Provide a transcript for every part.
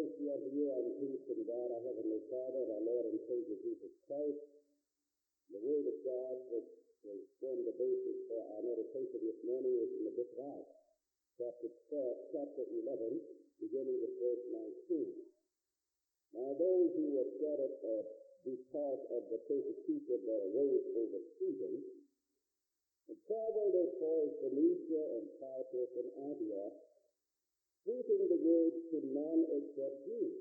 grace be unto you and peace from God, our Heavenly Father, and our Lord and Savior Jesus Christ. The Word of God, which will form the basis for our meditation this morning, is in the book of Acts, chapter 11, beginning with verse 19. Now, those who were scattered because of the persecution that arose over Stephen, had traveled as far as Phoenicia and Cyprus and Antioch, preaching the word to none except Jews.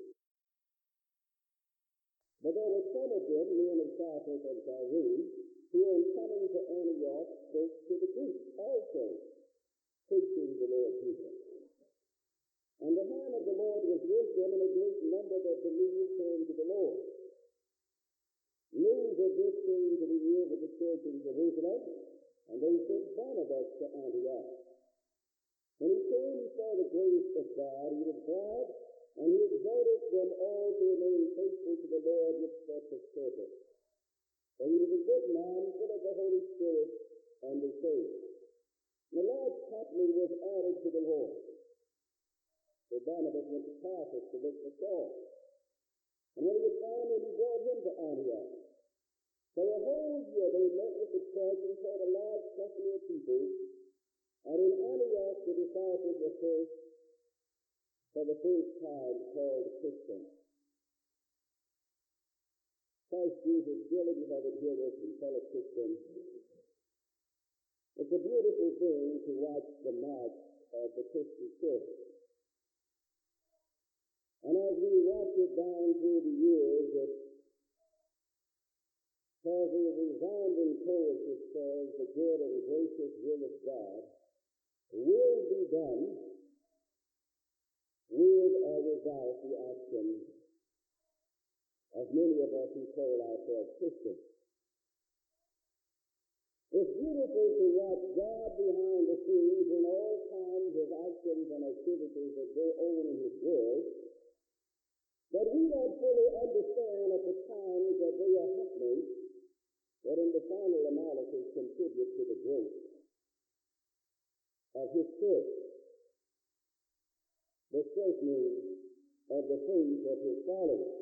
But there were some of them, men of Cyprus and Cyrene, who in coming to Antioch spoke to the Greeks also, preaching the Lord Jesus. And the hand of the Lord was with them, and a great number that believed turned to the Lord. News of this came to the ears of the church in Jerusalem, and they sent Barnabas to Antioch. When he came, he saw the grace of God. He was glad, and he exhorted them all to remain faithful to the Lord with steadfast purpose. For he was a good man, full of the Holy Spirit and of faith. And a large company was added to the Lord. So Barnabas went to Tarsus to look for Saul. And when he had found him, he brought him to Antioch. For a whole year they met with the church and taught a large company of people. And in Antioch the disciples were for the first time called Christians. Christ Jesus, dearly beloved hearers and fellow Christians, it's a beautiful thing to watch the march of the Christian church. And as we watch it down through the years, it has a resounding chorus that says, the good and gracious will of God will be done with or without the action of many of us who call ourselves Christians. It's beautiful to watch God behind the scenes in all kinds of actions and activities that go on in His world, that we don't fully understand at the times that they are happening, that in the final analysis contribute to the growth of His church, the strengthening of the faith of His followers.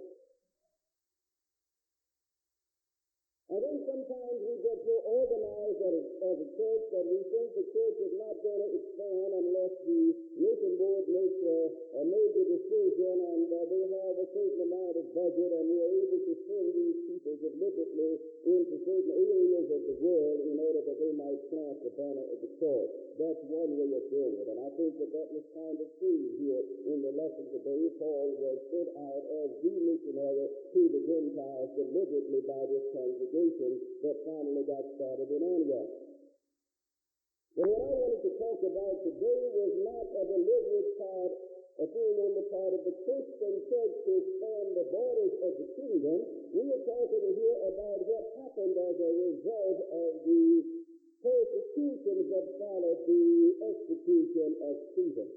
I think sometimes we get so organized as a church that we think the church is not going to expand unless the mission board makes a major decision and they have a certain amount of budget and we're able to send these people deliberately into certain areas of the world in order that they might plant the banner of the cross. That's one way of doing it. And I think that was kind of seen here in the lesson today. Paul was sent out as the missionary to the Gentiles deliberately by this congregation that finally got started in Antioch. But what I wanted to talk about today was not a deliberate part, a thing on the part of the Christian church to expand the borders of the kingdom. We are talking here about what happened as a result of the persecutions that followed the execution of Stephen.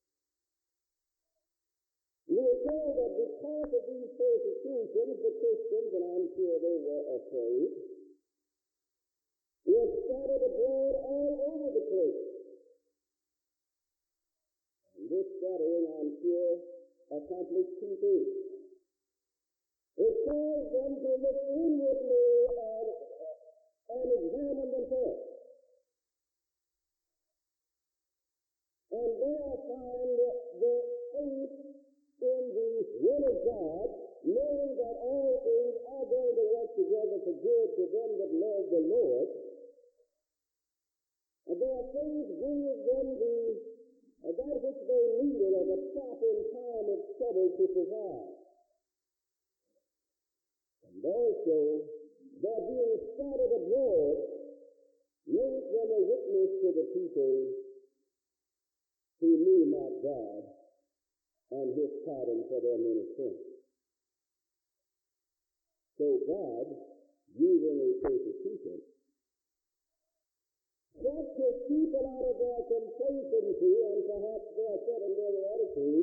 We are told that because of these persecutions, the Christians, and I'm sure they were afraid, were scattered abroad all over the place. And this scattering, I'm sure, accomplished two things. It caused them to look inwardly and examine themselves. And there find the faith in the will of God, knowing that all things are going to work together for good to them that love the Lord. And their faith gave them that which they needed at a proper time of trouble to survive. And also, their being scattered abroad made them a witness to the people who knew not God and His pardon for their many sins. So God, using a persecution, kept His people out of their complacency and perhaps their secondary attitude,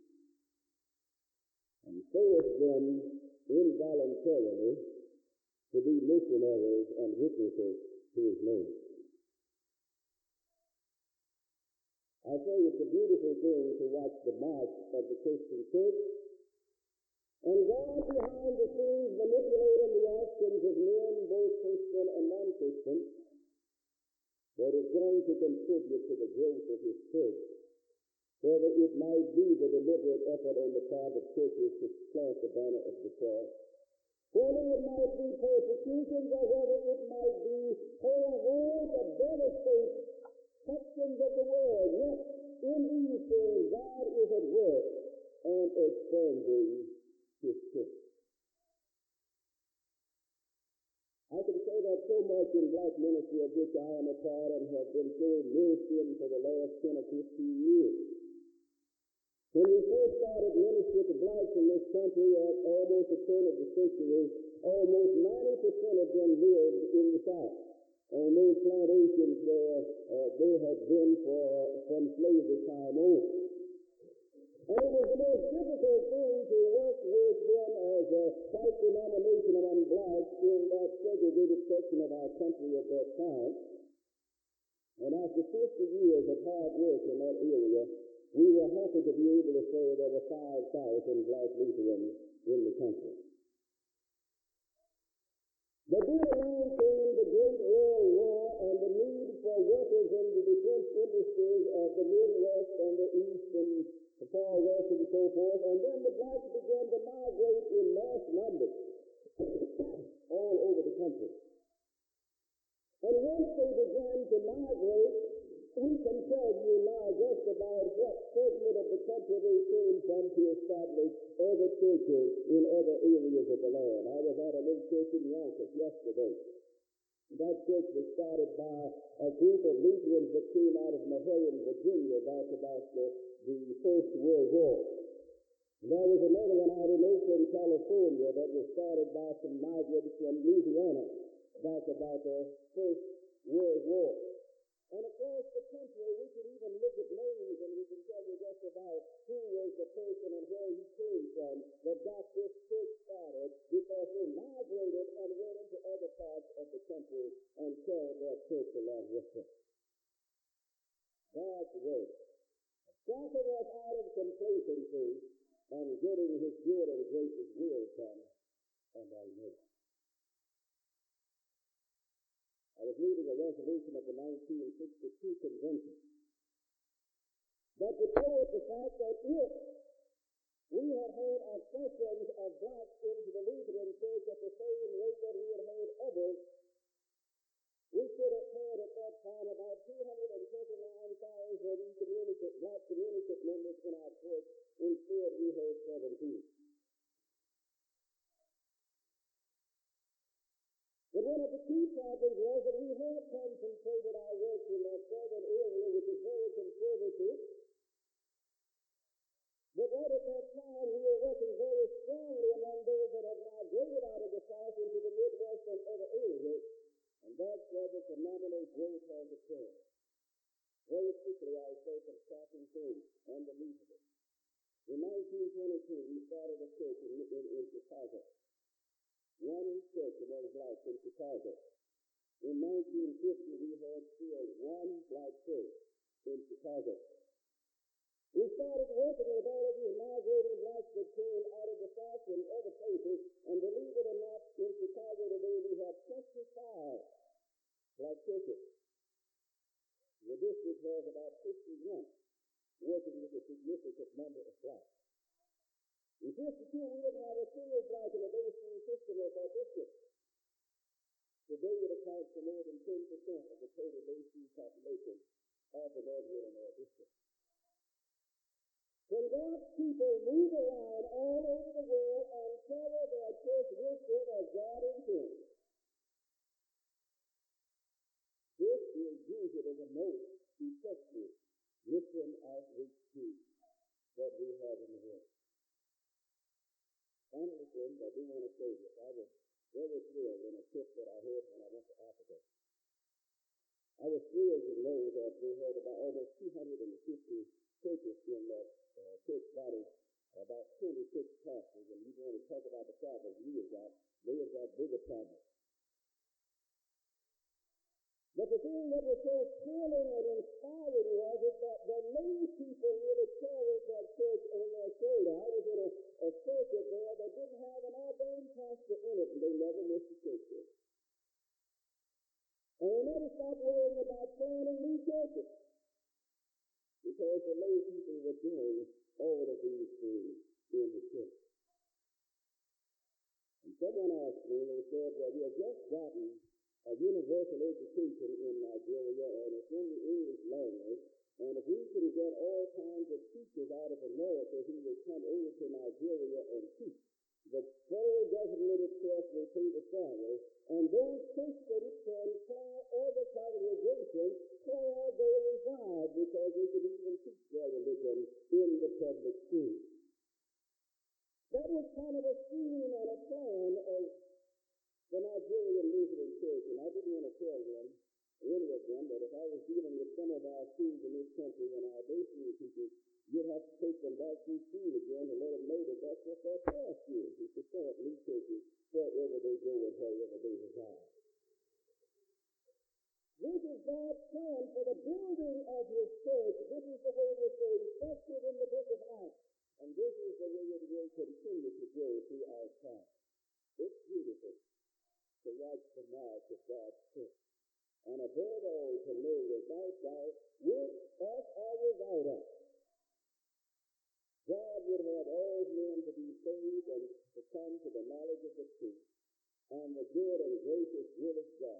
and forced them involuntarily to be missionaries and witnesses to His name. I say it's a beautiful thing to watch the march of the Christian church And God behind the scenes manipulating the actions of men, both Christian and non-Christian, that is going to contribute to the growth of His church, whether it might be the deliberate effort on the part of churches to plant the banner of the cross, whether it might be persecutions, or whether it might be whole wars that devastate sections of the world. Yet in these things God is at work and expanding His church. I can say that so much in black ministry, of which I am a part and have been so immersed in for the last 10 or 15 years. When we first started ministry to blacks in this country at almost the turn of the century, almost 90% of them lived in the South, on those plantations where they had been from slavery time on. And it was the most difficult thing to work with them as a white denomination among blacks in that segregated section of our country at that time. And after 50 years of hard work in that area, we were happy to be able to say there were 5,000 black Lutherans in the country. But then along came the Great World War and the need for workers in the defense industries of the Midwest and the East and the far west and so forth, and then the blacks began to migrate in mass numbers all over the country. And once they began to migrate, we can tell you now just about what segment of the country they came from to establish other churches in other areas of the land. I was at a little church in Yonkers yesterday. That church was started by a group of Lutherans that came out of Maharan, Virginia, back about the First World War. There was another one out in Oakland, California, that was started by some migrants from Louisiana back about the First World War. And across the country, we could even look at names and we can tell you just about who was the person and where he came from that got this church started, because they migrated and went into other parts of the country and carried their church along with them. God's word. Dropping us out of complacency and getting His good and gracious will done, and I know. I was reading a resolution of the 1962 convention that declared the fact that if we had had accessions of blacks into the Lutheran Church at the same rate that we had had others, we should have had at that time about 229,000 black community members in our church. Instead, we had 17. But one of the key problems was that we had concentrated our work in that southern area, which is very conservative. But right at that time, we were working very strongly among those that had migrated out of the South into the Midwest and other areas. And that's where the phenomenal growth has occurred. Very quickly, I say some shocking things, unbelievable. In 1922, we started a church in Chicago. One church among blacks in Chicago. In 1950, we had still one black church in Chicago. We started working with all of these migrating blacks that came out of the South and other places, and believe it or not, in Chicago today we have 25 black churches. The district has about 51, working with a significant number of blacks. In 52, we didn't have a single black in the basic system of our district. Today it accounts for more than 10% of the total basic population of the North Illinois district. When God's people move around all over the world and carry their church with them as God intends, this is usually the most effective mission outreach tool that we have in the world. Finally, friends, I do want to say this. I was very thrilled in a trip that I had when I went to Africa. I was thrilled to know that they had about almost 250 churches in that church body, about 26 pastors, and you want to talk about the problems they have got bigger problems. But the thing that was so thrilling and inspiring was that the lay people really carried that church on their shoulder. I was in a circuit there that pastor in it, and they never missed a church service. And they never stopped worrying about planning new churches, because the lay people were doing all of these things in the church. And someone asked me, they said, well, we have just gotten a universal education in Nigeria, and it's in the English language, and if we can get all kinds of teachers out of America who will come over to Nigeria and teach, the federal government itself will pay the salary, and those Christians can tell other congregations where they reside, because they can even teach their religion in the public school. That was kind of a scheme and a plan of the Nigerian Lutheran Church, and I didn't want to tell them, any of them, that if I was dealing with some of our schools in this country and our day school teachers, you'd have to take them back through school again and let them know that that's what their task is to start new churches wherever they go and wherever they reside. This is God's plan for the building of His church. This is the way it was so effective in the book of Acts. And this is the way it will continue to go throughout time. It's beautiful to watch the march of God's church. And above all, to know without doubt, with us or without us, God would have all men to be saved and to come to the knowledge of the truth and the good and gracious will of God.